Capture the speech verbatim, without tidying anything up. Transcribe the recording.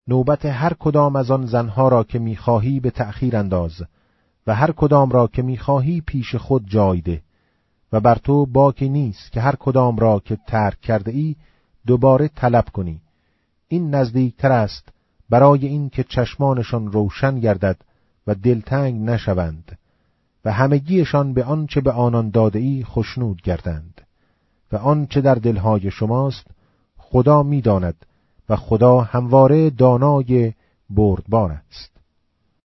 نوبت هر کدام از آن زنها را که می‌خواهی به تأخیر انداز و هر کدام را که می‌خواهی پیش خود جای ده و بر تو باکی نیست که هر کدام را که ترک کرده ای دوباره طلب کنی. این نزدیکتر است برای این که چشمانشان روشن گردد و دلتنگ نشوند و همگیشان به آنچه به آنان داده ای خشنود گردند و آنچه در دلهای شماست خدا می‌داند و خدا همواره دانای بردبار است.